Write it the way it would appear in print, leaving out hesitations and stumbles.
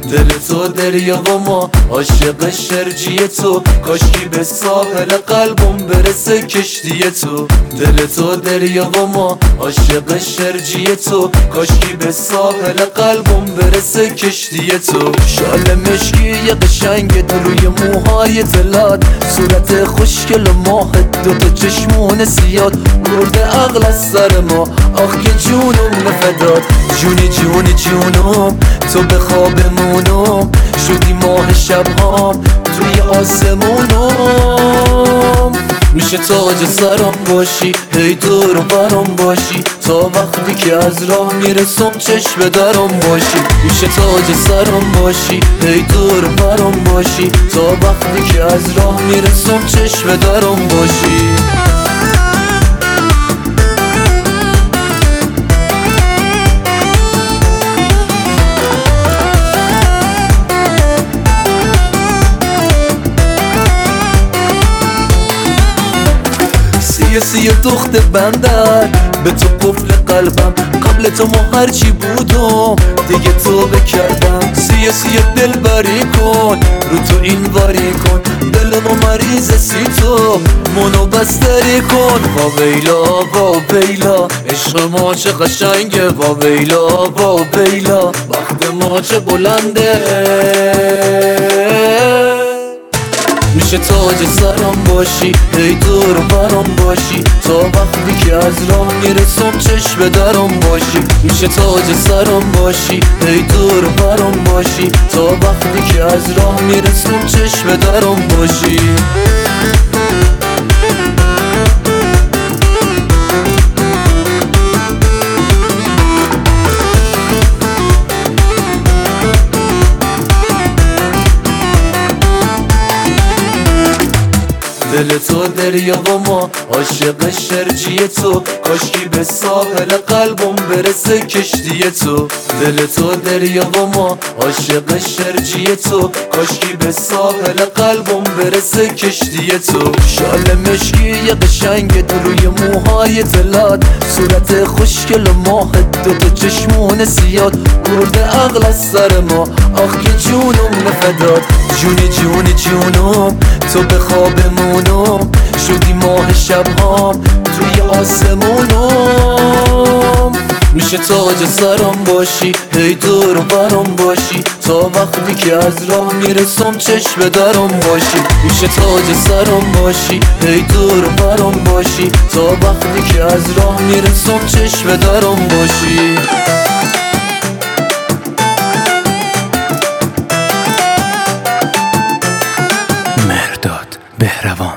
دل تو دریا و ما عاشق شرجی تو، کاشکی به ساحل قلبم برسه کشتی تو. دل تو دریا و ما عاشق شرجی تو، کاشکی به ساحل قلبم برسه کشتی تو. شال مشکی قشنگ روی موهای دلات، صورت خوشگل ماه، دوتا چشمون سیاد، برده عقل از سر ما. آخ که جونم نفداد، جونی جونی جونم، تو به خوابمونم شدی ماه شبهام توی آسمونم. میشه تاج سرم باشی، هی دور و برم باشی، تا وقتی که از راه میرسم چشم درم باشی. میشه تاج سرم باشی، هی دور و برم باشی، تا وقتی که از راه میرسم چشم درم باشی. سیه دخت بندر به تو قفل قلبم، قبل تو ما هرچی بودم دیگه تو بکردم. سیه دل بری کن، رو تو این واری کن، دل ما مریض سی تو منو بستری کن. واویلا واویلا عشق ما چه قشنگه، واویلا واویلا وقت ما چه بلنده. میشه تاج سرم باشی، هی دور برم باشی، تا وقتی که از راه میرسم چشم درم باشی. میشه تاج سرم باشی، هی دور برم باشی، تا وقتی که از راه میرسم چشم درم باشی. دل تو دریا و ما عاشق شرجی تو، کاشکی به ساحل قلبم برسه کشتی تو. دل تو دریا و ما عاشق شرجی تو، کاشکی به ساحل قلبم برسه کشتی تو. شال مشکی قشنگ روی موهای دلات، صورت خوشگل ماه، دوتا چشمون سیاد، برده عقل از سر ما. آخ که جونم نفداد، جونی جونی جونم، تو به خوابمونم شدی ماه شبهام توی آسمونم. میشه تاج سرم باشی، هی دور و برم باشی، تا وقتی که از راه میرسم چشم درم باشی. میشه تاج سرم باشی، هی دور و برم باشی، تا وقتی که از راه میرسم چشم درم باشی. مهرداد بهروان.